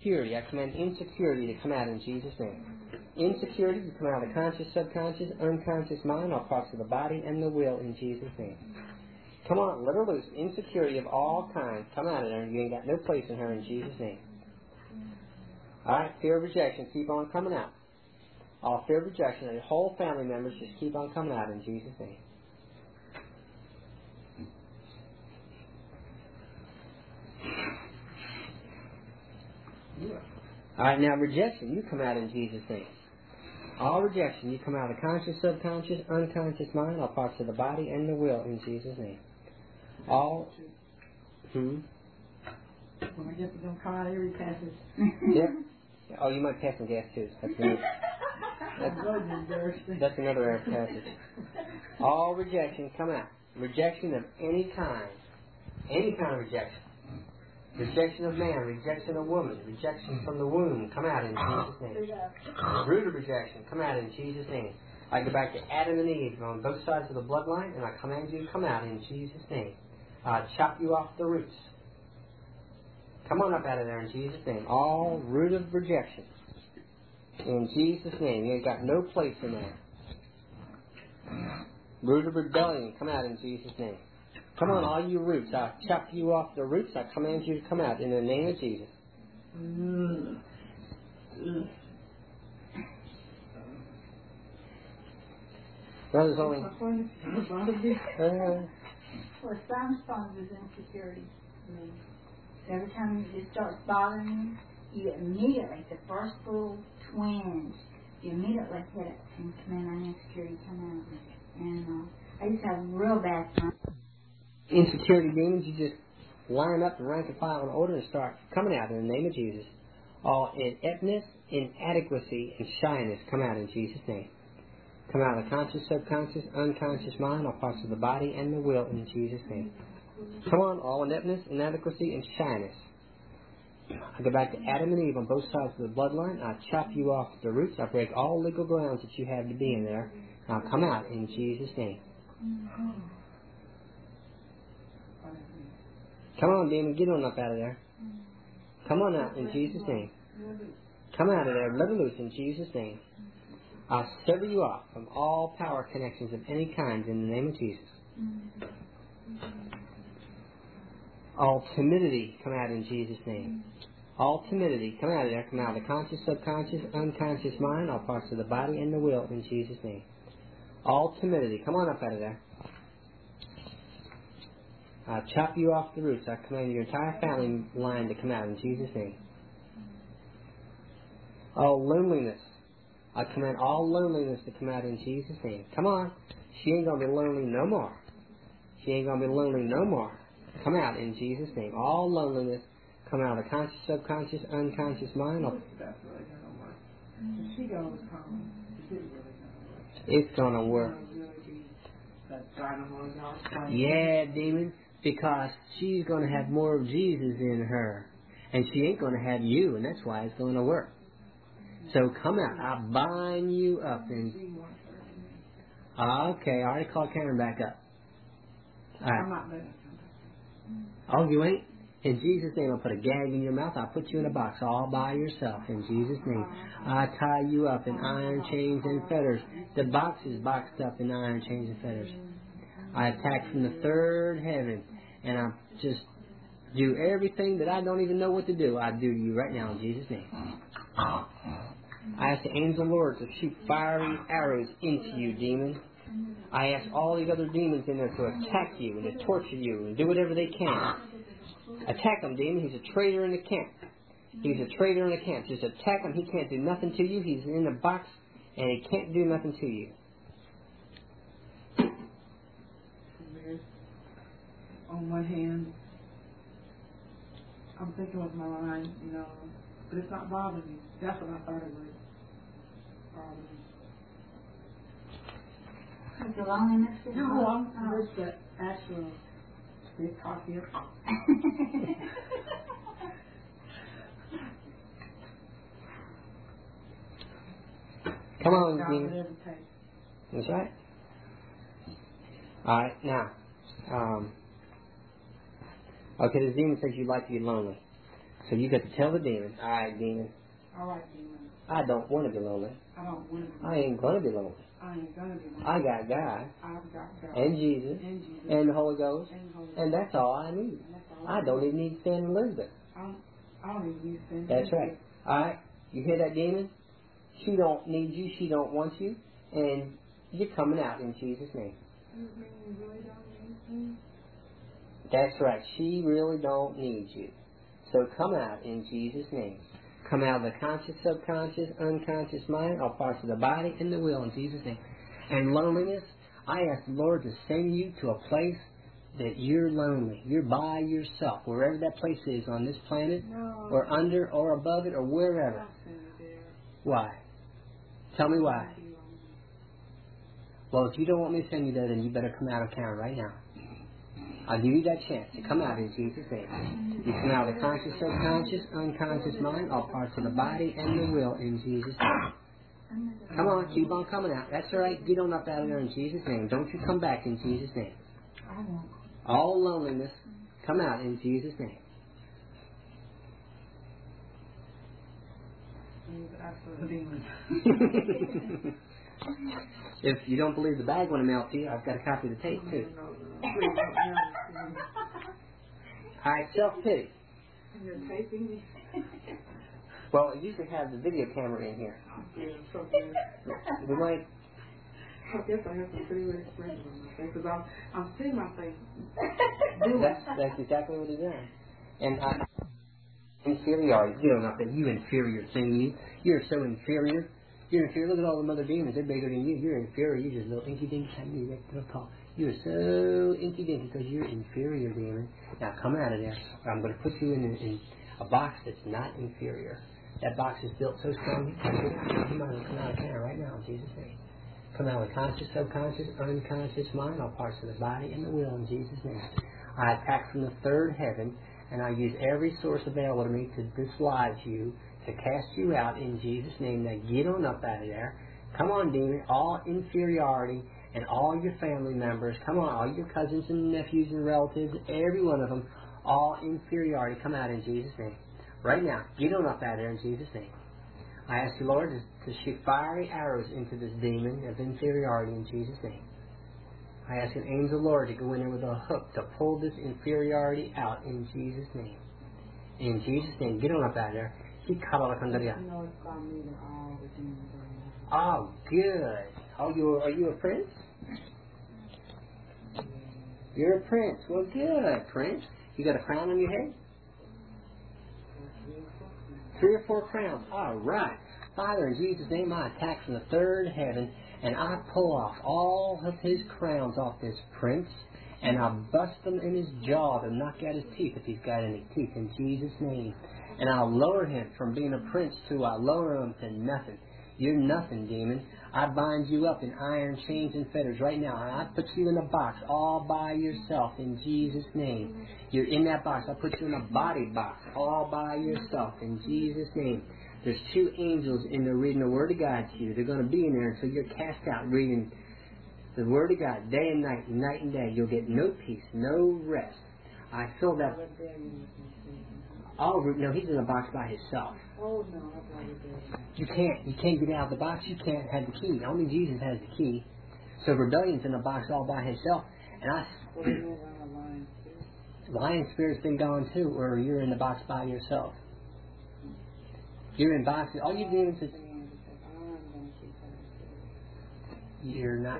insecurity. I command insecurity to come out in Jesus' name. Insecurity to come out of the conscious, subconscious, unconscious mind, all parts of the body and the will in Jesus' name. Come on, let her loose. Insecurity of all kinds. Come out of there. You ain't got no place in her in Jesus' name. Alright, fear of rejection. Keep on coming out. All fear of rejection and your whole family members just keep on coming out in Jesus' name. Alright, now rejection, you come out in Jesus' name. All rejection, you come out of the conscious, subconscious, unconscious mind, all parts of the body and the will in Jesus' name. All... When I get to them come out every passes. Yep. Oh, you might pass some gas too. That's another air passage. All rejection, come out. Rejection of any kind. Any kind of rejection. Rejection of man, rejection of woman, rejection from the womb, come out in Jesus' name. Root of rejection, come out in Jesus' name. I go back to Adam and Eve on both sides of the bloodline, and I command you to come out in Jesus' name. I chop you off the roots. Come on up out of there in Jesus' name. All root of rejection. In Jesus' name. You ain't got no place in there. Root of rebellion, come out in Jesus' name. Come on, all you roots. I chop you off the roots. I command you to come out in the name of Jesus. Brother's only... Well, some songs is insecurity. Every time it starts bothering you, you immediately, the first little twinge, you immediately hit it and command that insecurity to come out. And I used to have real bad time. Insecurity demons, you just line up the rank and file in order and start coming out in the name of Jesus. All ineptness, inadequacy, and shyness come out in Jesus' name. Come out of the conscious, subconscious, unconscious mind, all parts of the body and the will in Jesus' name. Come on, all ineptness, inadequacy, and shyness. I go back to Adam and Eve on both sides of the bloodline. I chop you off the roots. I break all legal grounds that you have to be in there. Now come out in Jesus' name. Come on, demon, get on up out of there. Come on out in Jesus' name. Come out of there, let it loose in Jesus' name. I'll sever you off from all power connections of any kind in the name of Jesus. All timidity, come out in Jesus' name. All timidity, come out of there, come out of the conscious, subconscious, unconscious mind, all parts of the body and the will in Jesus' name. All timidity, come on up out of there. I'll chop you off the roots. I command your entire family line to come out in Jesus' name. All loneliness, I command all loneliness to come out in Jesus' name. Come on. She ain't going to be lonely no more. She ain't going to be lonely no more. Come out in Jesus' name. All loneliness come out of the conscious, subconscious, unconscious mind. It's going to work. Yeah, demon, because she's going to have more of Jesus in her. And she ain't going to have you, and that's why it's going to work. So come out. I bind you up. Okay, I already called Karen back up. All right. Oh, you ain't? In Jesus' name, I'll put a gag in your mouth. I'll put you in a box all by yourself. In Jesus' name. I tie you up in iron chains and fetters. The box is boxed up in iron chains and fetters. I attack from the third heaven. And I just do everything that I don't even know what to do. I do to you right now in Jesus' name. I ask the angel of the Lord to shoot fiery arrows into you, demon. I ask all the other demons in there to attack you and to torture you and do whatever they can. Attack him, demon. He's a traitor in the camp. He's a traitor in the camp. Just attack him. He can't do nothing to you. He's in the box and he can't do nothing to you. On one hand, I'm thinking with my mind, but it's not bothering me. That's what I thought it would bother me. Is the loneliness? No, I'm just the actual big coffee. Come on, demon. That's right. All right, now. Okay, the demon says you'd like to be lonely. So you got to tell the demon, all right, demon. All right, demon. I don't want to be lonely. I don't want to be I ain't going to be lonely. I ain't going to be lonely. I got God. I've got God. And Jesus. And the Holy Ghost. And that's all I need. I don't even need Stan and Elizabeth. I don't even need Stan. That's right. All right. You hear that, demon? She don't need you. She don't want you. And you're coming out in Jesus' name. You mean you really don't need me? That's right. She really don't need you. So come out in Jesus' name. Come out of the conscious, subconscious, unconscious mind, all parts of the body and the will in Jesus' name. And loneliness, I ask the Lord to send you to a place that you're lonely. You're by yourself, wherever that place is on this planet, or under or above it or wherever. Why? Tell me why. Well, if you don't want me to send you there, then you better come out of town right now. I'll give you that chance to come out in Jesus' name. You come out of the conscious, subconscious, unconscious mind, all parts of the body and the will in Jesus' name. Come on, keep on coming out. That's all right. Get on up out of there in Jesus' name. Don't you come back in Jesus' name. All loneliness, come out in Jesus' name. If you don't believe the bag when I mail to you, I've got a copy of the tape too. Alright, self-pity. Well, I usually have the video camera in here. We might... I guess I have some pretty good expression on my face because I'm seeing my face. That's exactly what it is. And inferiority. You don't know that you inferior thing. You're so inferior. You're inferior. Look at all the other demons. They're bigger than you. You're inferior. You're just a little inky-dinky tiny. You're so inky-dinky because you're inferior, demon. Now come out of there. I'm going to put you in a box that's not inferior. That box is built so strong you can't get out. You might as well come out of town right now in Jesus' name. Come out of the conscious, subconscious, unconscious mind, all parts of the body and the will in Jesus' name. I attack from the third heaven, and I use every source available to me to dislodge you, to cast you out in Jesus' name. Now get on up out of there. Come on, demon. All inferiority and all your family members, come on, all your cousins and nephews and relatives, every one of them, all inferiority, come out in Jesus' name. Right now, get on up out of there in Jesus' name. I ask you, Lord, to shoot fiery arrows into this demon of inferiority in Jesus' name. I ask an angel, Lord, to go in there with a hook to pull this inferiority out in Jesus' name. In Jesus' name, get on up out of there. Oh, good. Oh, are you a prince? You're a prince. Well, good, prince. You got a crown on your head? 3 or 4 crowns. All right. Father, in Jesus' name, I attack from the third heaven, and I pull off all of his crowns off this prince, and I bust them in his jaw to knock out his teeth if he's got any teeth, in Jesus' name. And I'll lower him from being a prince to I lower him to nothing. You're nothing, demon. I bind you up in iron chains and fetters right now, and I put you in a box all by yourself in Jesus' name. You're in that box. I put you in a body box all by yourself in Jesus' name. There's 2 angels in there reading the Word of God to you. They're going to be in there until you're cast out reading the Word of God day and night and day. You'll get no peace, no rest. I feel that. No, he's in a box by himself. Oh no, You can't get out of the box. You can't have the key. Only Jesus has the key. So rebellion's in a box all by himself. And lion spirit's been gone too, or you're in the box by yourself. You're in boxes. All you do is you're not.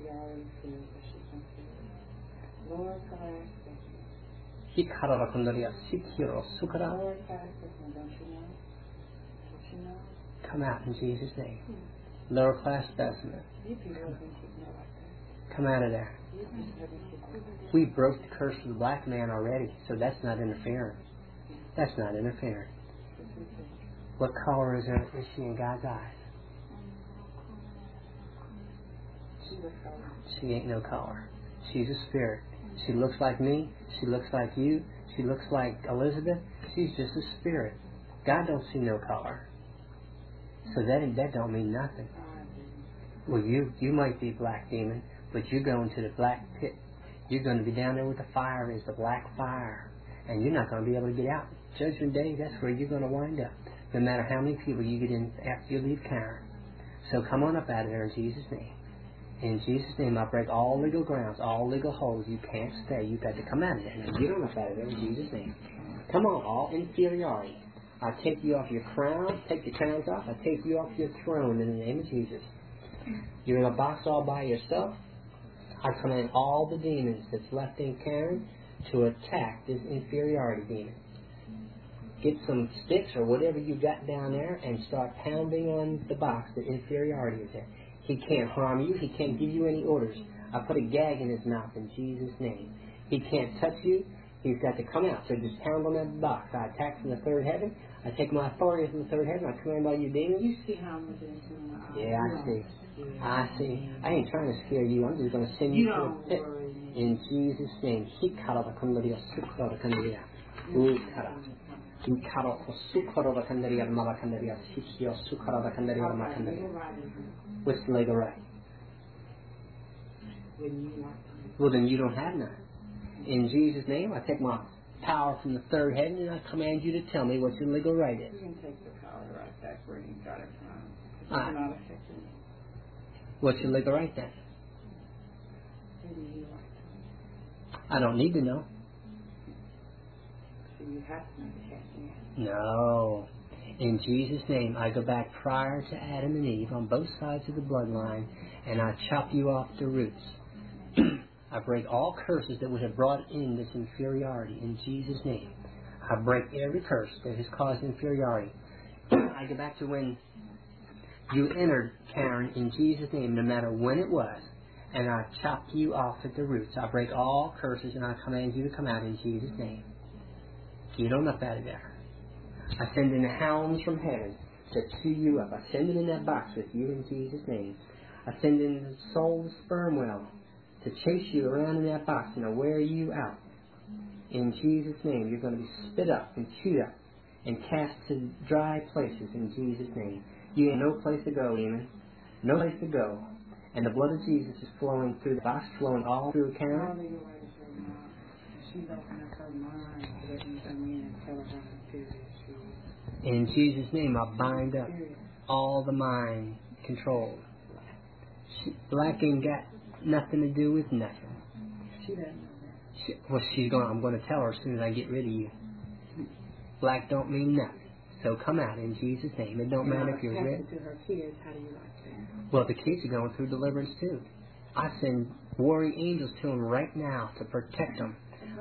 Come out in Jesus' name. Lower class specimen. Come out of there. We broke the curse of the black man already, so that's not interfering. That's not interfering. What color is she in God's eyes? She ain't no color. She's a spirit. She looks like me. She looks like you. She looks like Elizabeth. She's just a spirit. God don't see no color. So that don't mean nothing. Well, you might be black demon, but you're going to the black pit. You're going to be down there with the fire. It's the black fire. And you're not going to be able to get out. Judgment Day, that's where you're going to wind up. No matter how many people you get in after you leave Karen. So come on up out of there in Jesus' name. In Jesus' name, I break all legal grounds, all legal holes. You can't stay. You've got to come out of there. Now get on up out of there in Jesus' name. Come on, all inferiority. I take you off your crown. Take your crowns off. I take you off your throne in the name of Jesus. You're in a box all by yourself. I command all the demons that's left in Karen to attack this inferiority demon. Get some sticks or whatever you got down there and start pounding on the box that inferiority is in. He can't harm you. He can't give you any orders. I put a gag in his mouth in Jesus' name. He can't touch you. He's got to come out. So just pound on that box. I attack from the third heaven. I take my authority from the third heaven. I command all you demons. You see how much it's in the eye. Yeah, I see. I see. I ain't trying to scare you. I'm just going to send you to the pit. In Jesus' name. What's the legal right? Well, then you don't have none. In Jesus' name, I take my power from the third heaven and I command you to tell me what your legal right is. You can take the power right back where you got it from. It's not affecting you. What's your legal right then? I don't need to know. So you have to know the casting out. No. In Jesus' name, I go back prior to Adam and Eve on both sides of the bloodline, and I chop you off the roots. I break all curses that would have brought in this inferiority in Jesus' name. I break every curse that has caused inferiority. I go back to when you entered, Karen, in Jesus' name, no matter when it was, and I chop you off at the roots. I break all curses, and I command you to come out in Jesus' name. Get on up out of there. I send in the hounds from heaven to chew you up. I send them in that box with you in Jesus' name. I send in the soul sperm whale to chase you around in that box and to wear you out. In Jesus' name, you're going to be spit up and chewed up and cast to dry places in Jesus' name. You ain't no place to go, demon. No place to go. And the blood of Jesus is flowing through the box, flowing all through the camera. She's opening up her mind so that you come in and tell her how to do this. In Jesus' name, I bind up all the mind control. Black ain't got nothing to do with nothing. She doesn't know that. I'm going to tell her as soon as I get rid of you. Black don't mean nothing. So come out in Jesus' name. It don't matter if you're red. To her kids, how do you like that? Well, the kids are going through deliverance too. I send warring angels to them right now to protect them.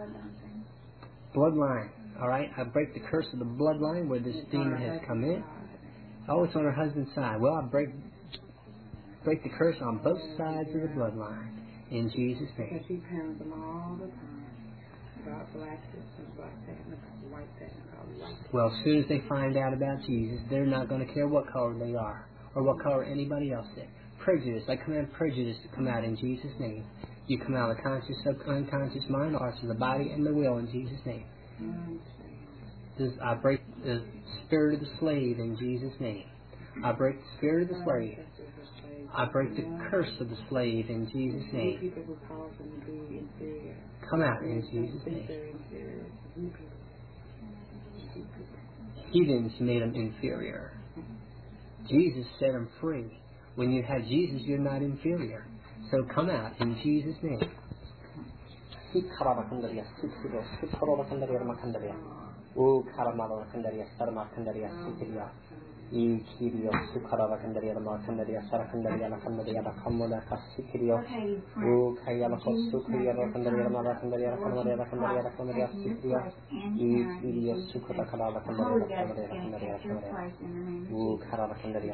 Bloodline. All right, I break the curse of the bloodline where this demon has come in. Oh, it's on her husband's side. Well, I break the curse on both sides of the bloodline in Jesus' name. Because she pounds them all the time about black this and black that and about white that and about white that. Well, as soon as they find out about Jesus, they're not going to care what color they are or what color anybody else is. Prejudice. I command prejudice to come out in Jesus' name. You come out of the conscious, unconscious mind, parts of the body, and the will in Jesus' name. I break the spirit of the slave in Jesus' name. I break the spirit of the slave. I break the curse of the slave in Jesus' name. Come out in Jesus' name. Heathens made them inferior. Jesus set them free. When you have Jesus, you're not inferior. So come out in Jesus' name. Ikirio Sukarava Kandaria Markandaria Sarakandaria Lakandaria Lakamula Kasikirio Kayala Kosukia Lakandaria Marakandaria Lakandaria Lakandaria Lakandaria Sikirio Ikirio Sukarava Kandaria Lakandaria Lakandaria Karava Kandaria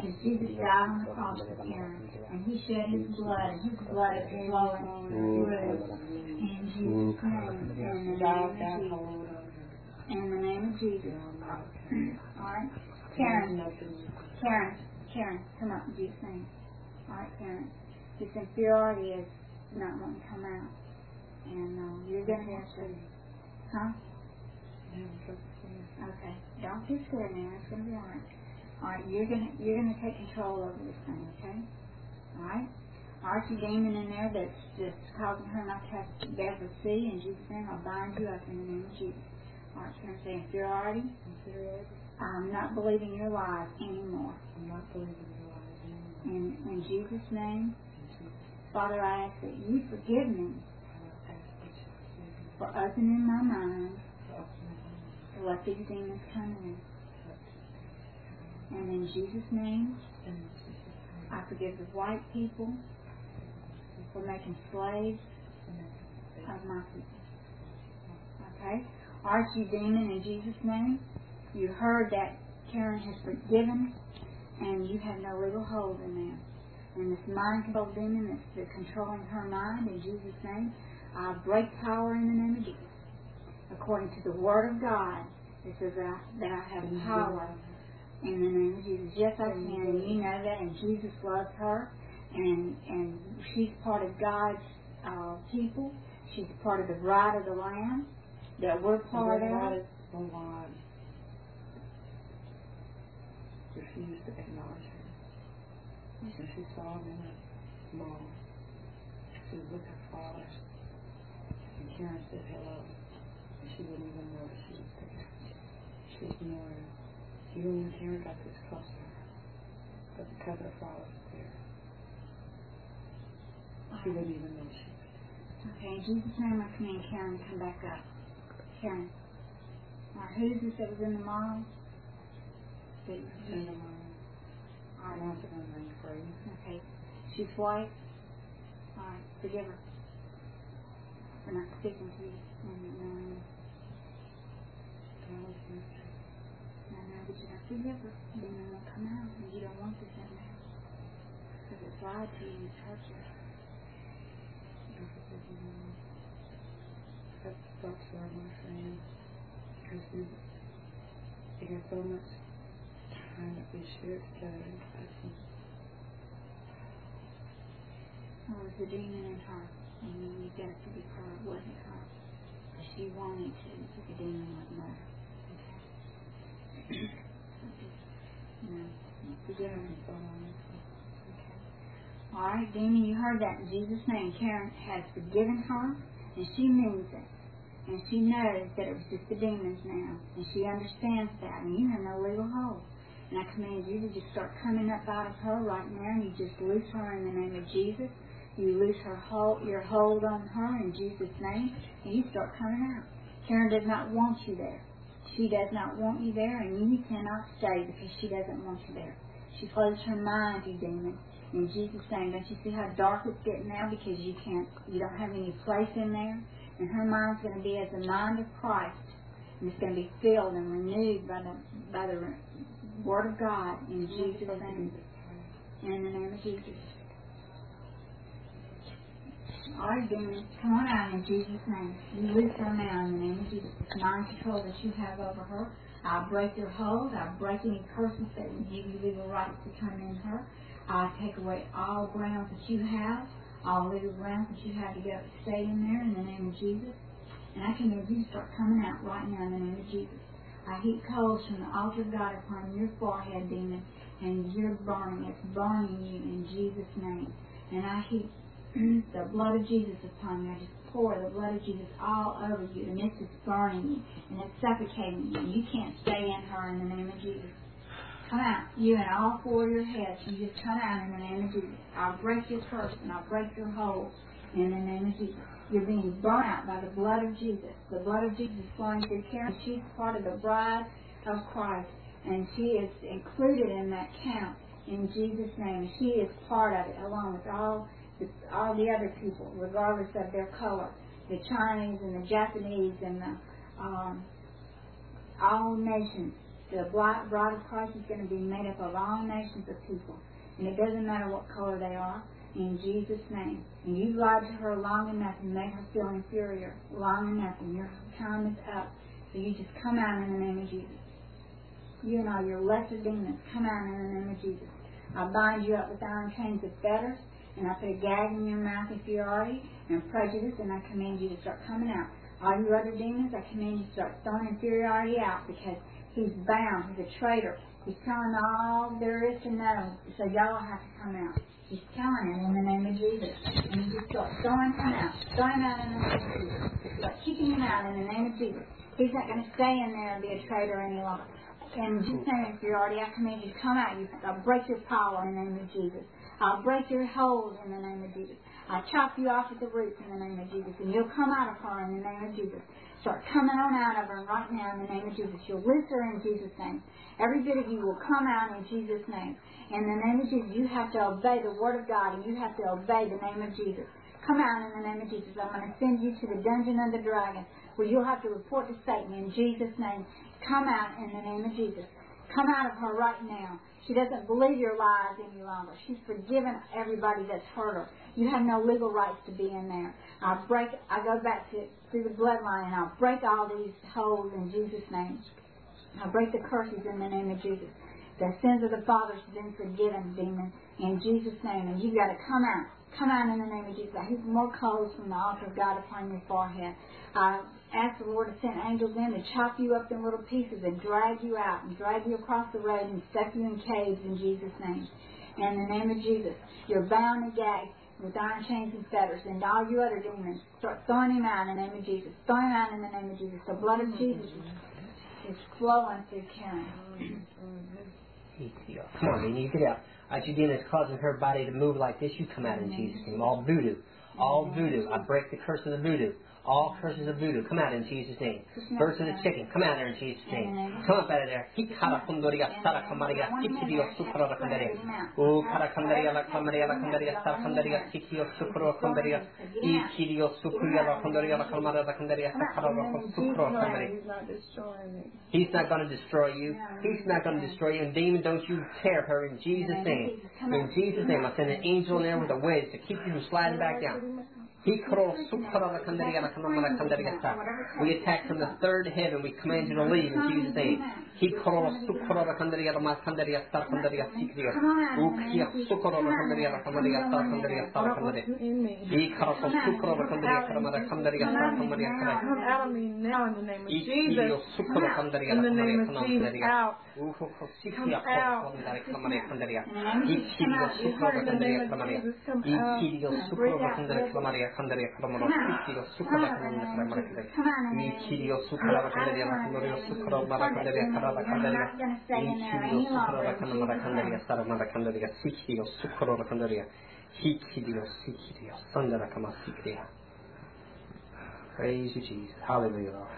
and he shed his blood, and his blood is flowing through. In the name of Jesus. Alright? Karen, come out and do your thing. Alright, Karen. This inferiority is not wanting to come out. And you're going to have to... Huh? Okay. Don't be scared now. It's going to be alright. Alright, you're going to take control over this thing, okay? Alright? Alright, you demon in there that's just causing her not to have to be able to see. In Jesus' name, I'll bind you up in the name of Jesus. All right, Karen, say inferiority. I'm not believing your lies anymore. I'm not believing your lies anymore. In Jesus' name, Father, I ask that you forgive me for opening my mind to let these demons come in. And in Jesus' name, I forgive the white people for making slaves of my people. Okay? All right, you demon, in Jesus' name, you heard that Karen has forgiven, and you have no legal hold in there. And this mind control demon that's controlling her mind, in Jesus' name, I break power in the name of Jesus. According to the Word of God, it says that I have power in the name of Jesus. Yes, I can, and you know that, and Jesus loves her, and she's part of God's people. She's part of the bride of the Lamb that we're part of. Refused to acknowledge her. And she saw him in the mall. She was with her father. And Karen said hello. And she wouldn't even know that she was there. She ignored her. Even when Karen got this close to her. But because her father was there, she wouldn't even know she was there. Okay, in Jesus' name I command Karen to come back up. Karen. All right, who's this that was in the mall? Okay. She's white. Alright, forgive her. We're not speaking to you. No, but you have to forgive her. Then it won't come out. And you don't want this in there. Because it's lied to you and it's hurt you. That's thoughts for my friend. Because we had so much time that we shared together. Oh, it was the demon in her. And you got to forgive her. It wasn't her. Because she wanted to. But the demon wasn't her. Okay. Forgive her. Okay. Alright, demon, you heard that in Jesus' name. Karen has forgiven her. And she means it. And she knows that it was just the demons now. And she understands that. And you have no legal hold. And I command you to just start coming up out of her right now. And you just loose her in the name of Jesus. You loose your hold on her in Jesus' name. And you start coming out. Karen does not want you there. She does not want you there. And you cannot stay because she doesn't want you there. She closed her mind, you demon. In Jesus' name. Don't you see how dark it's getting now? Because you don't have any place in there. And her mind's going to be as the mind of Christ. And it's going to be filled and renewed by the Word of God in Jesus' name. In the name of Jesus. Alright, demons, come on out in Jesus' name. You loose her now in the name of Jesus. This mind control that you have over her, I'll break your hold. I'll break any curses that would give you legal rights to come in her. I'll take away all grounds that you have, all legal grounds that you have to go stay in there in the name of Jesus. And I command you to start coming out right now in the name of Jesus. I heap coals from the altar of God upon your forehead, demon, and you're burning. It's burning you in Jesus' name. And I heap the blood of Jesus upon you. I just pour the blood of Jesus all over you, and it's just burning you, and it's suffocating you. And you can't stay in her in the name of Jesus. Come out, you and all four of your heads. You just come out in the name of Jesus. I'll break your curse and I'll break your hold in the name of Jesus. You're being burned out by the blood of Jesus. The blood of Jesus is flowing through Karen. She's part of the bride of Christ, and she is included in that count in Jesus' name. She is part of it, along with all the other people, regardless of their color. The Chinese and the Japanese and the all nations. The bride of Christ is going to be made up of all nations of people. And it doesn't matter what color they are, in Jesus' name. And you've lied to her long enough and made her feel inferior long enough, and your time is up. So you just come out in the name of Jesus. You and all your lesser demons, come out in the name of Jesus. I bind you up with iron chains of fetters, and I put a gag in your mouth, inferiority and prejudice, and I command you to start coming out. All you other demons, I command you to start throwing inferiority out, because he's bound. He's a traitor. He's telling all there is to know. So y'all have to come out. He's telling it in the name of Jesus. And you just start throwing him out. Throw him out in the name of Jesus. Start kicking him out in the name of Jesus. He's not going to stay in there and be a traitor any longer. And just saying, if you're already out, command you to come out. I'll break your power in the name of Jesus. I'll break your hold in the name of Jesus. I'll chop you off at the roots in the name of Jesus. And you'll come out of her in the name of Jesus. Start coming on out of her right now in the name of Jesus. You'll loose her in Jesus' name. Every bit of you will come out in Jesus' name. In the name of Jesus, you have to obey the Word of God, and you have to obey the name of Jesus. Come out in the name of Jesus. I'm going to send you to the dungeon of the dragon, where you'll have to report to Satan in Jesus' name. Come out in the name of Jesus. Come out of her right now. She doesn't believe your lies any longer. She's forgiven everybody that's hurt her. You have no legal rights to be in there. I go back through the bloodline, and I'll break all these holes in Jesus' name. I'll break the curses in the name of Jesus. The sins of the fathers have been forgiven, demon, in Jesus' name. And you've got to come out. Come out in the name of Jesus. I heap more coals from the altar of God upon your forehead. I ask the Lord to send angels in to chop you up in little pieces and drag you out and drag you across the road and stuff you in caves in Jesus' name. In the name of Jesus, you're bound and gagged with iron chains and fetters. And all you other demons, start throwing him out in the name of Jesus. Throw him out in the name of Jesus. The blood of Jesus is flowing through Karen. Come on, man, you get out. You demons causing her body to move like this, you come out in Jesus' name. All voodoo. All voodoo. I break the curse of the voodoo. All curses of voodoo, come out in Jesus' name. Birds of the chicken, come out there in Jesus' name. Come up out of there. Oh, come He's not going to destroy you. He's not going to destroy you. And demon, don't you tear her in Jesus' name. In Jesus' name, I send an angel in there with a wedge to keep you from sliding back down. We attack from the third heaven. We command you to leave in Jesus' name. Come out of me now in the name of Jesus. In the name of Jesus, out. Come out. Praise you, Jesus. Hallelujah, Lord.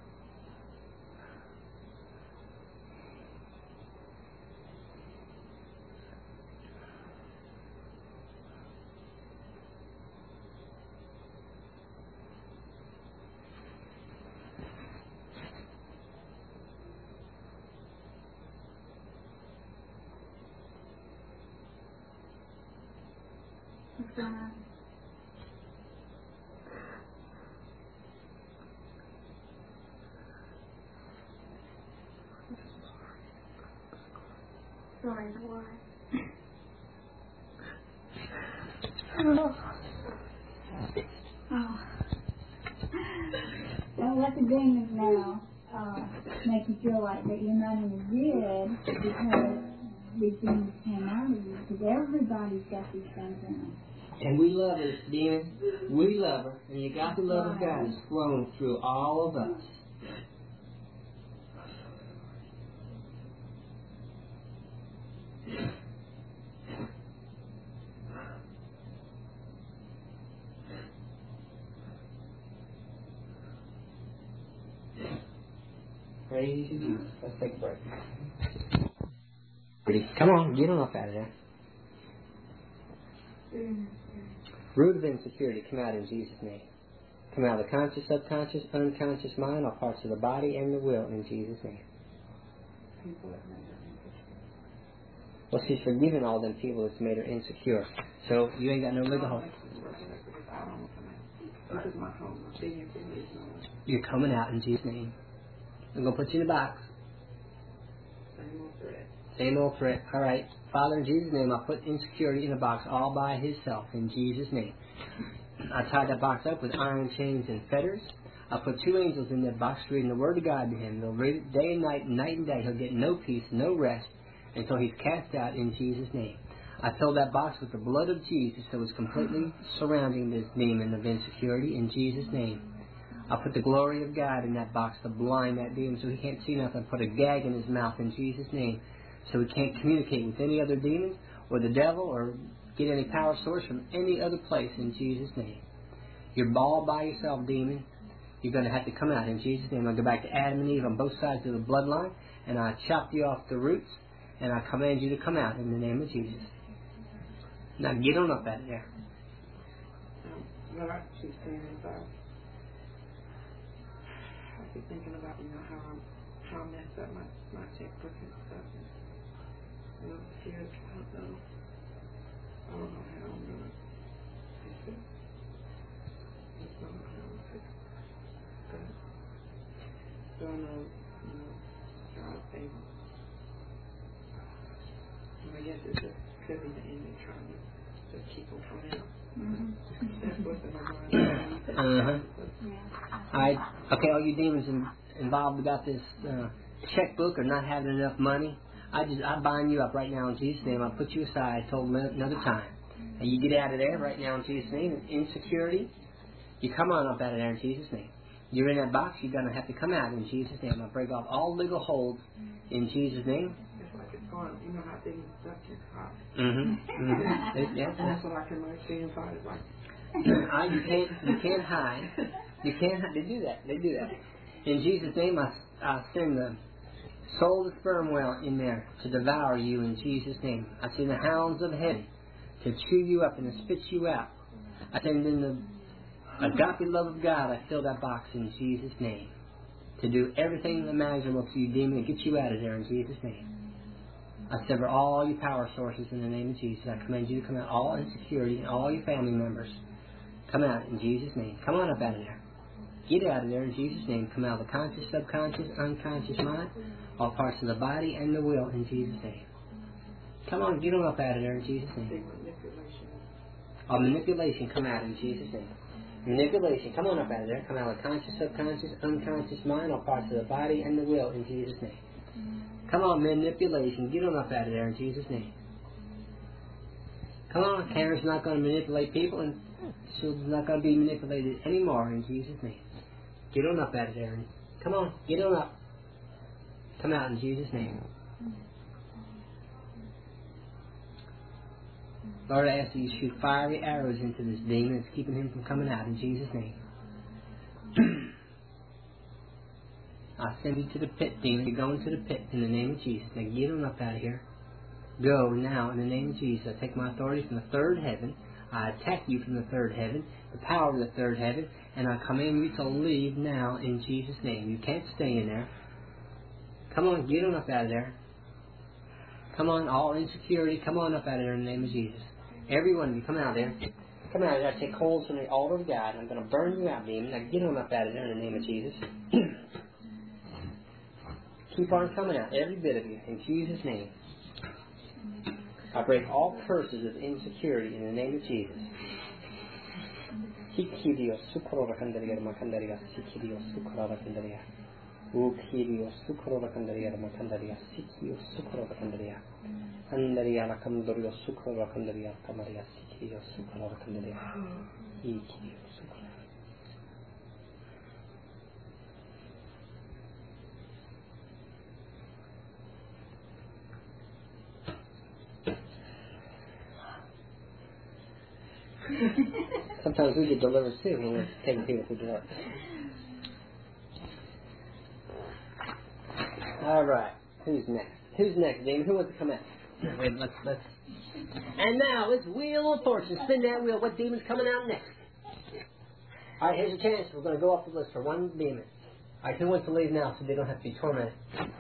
Sorry, why? Don't let the demons now make you feel like that you're not any good because these demons came out of you. Because everybody's got these things in them. And we love her, demons. We love her. And you got the love of God is flowing through all of us. Praise you, Jesus. Let's take a break. Come on, get on up out of there. Root of insecurity, come out in Jesus' name. Come out of the conscious, subconscious, unconscious mind, all parts of the body and the will in Jesus' name. Well, she's forgiven all them people that's made her insecure. So you ain't got no legal hold. You're coming out in Jesus' name. I'm going to put you in the box. Same old threat. All right. Father, in Jesus' name, I put insecurity in the box all by himself in Jesus' name. I tied that box up with iron chains and fetters. I put 2 angels in that box reading the Word of God to him. They'll read it day and night and day. He'll get no peace, no rest, until he's cast out in Jesus' name. I fill that box with the blood of Jesus, so it's completely surrounding this demon of insecurity in Jesus' name. I put the glory of God in that box to blind that demon so he can't see nothing. I put a gag in his mouth in Jesus' name so he can't communicate with any other demons or the devil or get any power source from any other place in Jesus' name. You're all by yourself, demon. You're going to have to come out in Jesus' name. I go back to Adam and Eve on both sides of the bloodline, and I chop you off the roots, and I command you to come out in the name of Jesus. Now get on up out of there. What I keep saying is I keep thinking about, how messed up my checkbook and stuff. And I'm scared. I don't know how I'm going to fix it. I don't know how I'm going to fix it. But don't know, God's able. And I guess it just could be the enemy trying to just keep them coming out. That's what's in my mind. Okay, all you demons involved about this checkbook or not having enough money, I bind you up right now in Jesus' name. I put you aside till another time. And you get out of there right now in Jesus' name. Insecurity, you come on up out of there in Jesus' name. You're in that box, you're going to have to come out in Jesus' name. I'll break off all legal holds in Jesus' name. It's like it's going, how things stuff can hide. That's what I can see inside. It's like, you can't hide. You can't hide. They do that. In Jesus' name, I send the soul of the sperm whale in there to devour you in Jesus' name. I send the hounds of heaven to chew you up and to spit you out. I send in the agape love of God. I fill that box in Jesus' name to do everything imaginable to you, demon, and get you out of there in Jesus' name. I sever all your power sources in the name of Jesus. I command you to come out, all insecurity and all your family members. Come out in Jesus' name. Come on up out of there. Get out of there in Jesus' name. Come out of the conscious, subconscious, unconscious mind, all parts of the body and the will in Jesus' name. Come on, get on up out of there in Jesus' name. All manipulation, come out in Jesus' name. Manipulation, come on up out of there. Come out of the conscious, subconscious, unconscious mind, all parts of the body and the will in Jesus' name. Come on, manipulation, get on up out of there in Jesus' name. Come on, Karen's not going to manipulate people, and she's not going to be manipulated anymore in Jesus' name. Get on up out of there. Come on, get on up. Come out in Jesus' name. Lord, I ask that you shoot fiery arrows into this demon that's keeping him from coming out in Jesus' name. I send you to the pit, demon. You're going to the pit in the name of Jesus. Now get on up out of here. Go now in the name of Jesus. I take my authority from the third heaven. I attack you from the third heaven, the power of the third heaven, and I command you to leave now in Jesus' name. You can't stay in there. Come on, get on up out of there. Come on, all insecurity, come on up out of there in the name of Jesus. Every one of you, come out of there. Come out of there. I take coals from the altar of God. I'm going to burn you out, demon. Now get on up out of there in the name of Jesus. Keep on coming out, every bit of you, in Jesus' name. I break all curses of insecurity in the name of Jesus. Sikirio sukrova kandaria makandaria. Sikirio sukrova kandaria. Ukirio sukrova kandaria makandaria. Sikirio sukrova kandaria. Kandaria la kandario sukrova kandaria kamaria. Sikirio sukrova kandaria. Ikirio sukrova. Sometimes we get delivered too when we're taking people through the work. All right. Who's next? Who's next, Damon? Who wants to come out? Wait, let's. And now it's Wheel of Fortune. Spin that wheel. What demon's coming out next? All right. Here's your chance. We're going to go off the list for one demon. All right. Who wants to leave now so they don't have to be tormented?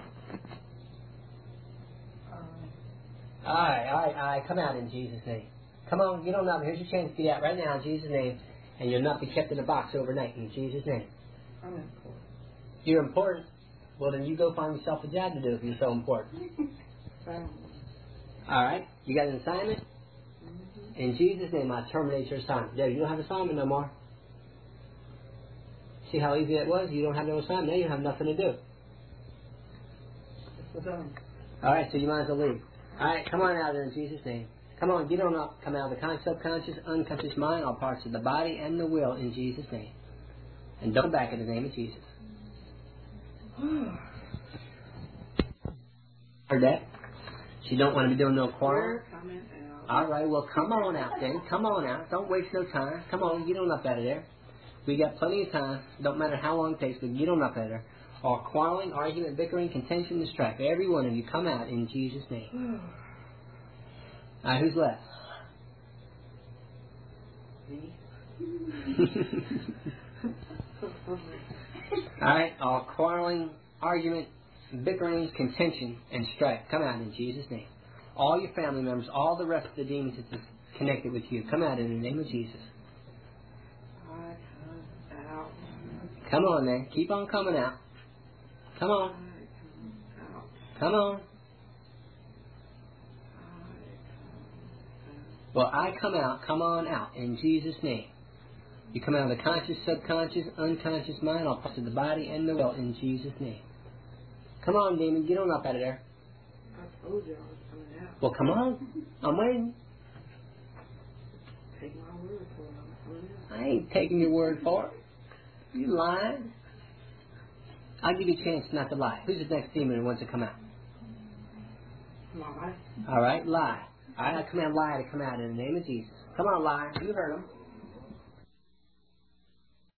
All right. Come out in Jesus' name. Come on, get on up. Here's your chance to get out right now in Jesus' name, and you'll not be kept in a box overnight in Jesus' name. I'm important. You're important? Well, then you go find yourself a job to do if you're so important. All right? You got an assignment? In Jesus' name, I terminate your assignment. Yeah, you don't have an assignment no more. See how easy that was? You don't have no assignment. Now you have nothing to do. All right, so you might as well leave. All right, come on out of there in Jesus' name. Come on, get on up. Come out of the conscious, subconscious, unconscious mind, all parts of the body and the will in Jesus' name. And don't come back in the name of Jesus. Heard that? She don't want to be doing no quarreling? All right, well, come on out then. Come on out. Don't waste no time. Come on, get on up out of there. We got plenty of time. Don't matter how long it takes, but get on up out of there. All quarreling, argument, bickering, contention, and strife. Every one of you come out in Jesus' name. All right, who's left? Me. All right, all quarreling, argument, bickering, contention, and strife. Come out in Jesus' name. All your family members, all the rest of the demons that's connected with you, come out in the name of Jesus. I come out. Come on, man. Keep on coming out. Come on. Come on. Well, I come out. Come on out in Jesus' name. You come out of the conscious, subconscious, unconscious mind, all parts of the body and the will in Jesus' name. Come on, demon. Get on up out of there. I told you I was coming out. Well, come on. I'm waiting. Take my word for it. I'm coming out. I ain't taking your word for it. You lying. I'll give you a chance not to lie. Who's the next demon who wants to come out? Lie. All right, lie. All right, I command lie to come out in the name of Jesus. Come on, lie. You heard him.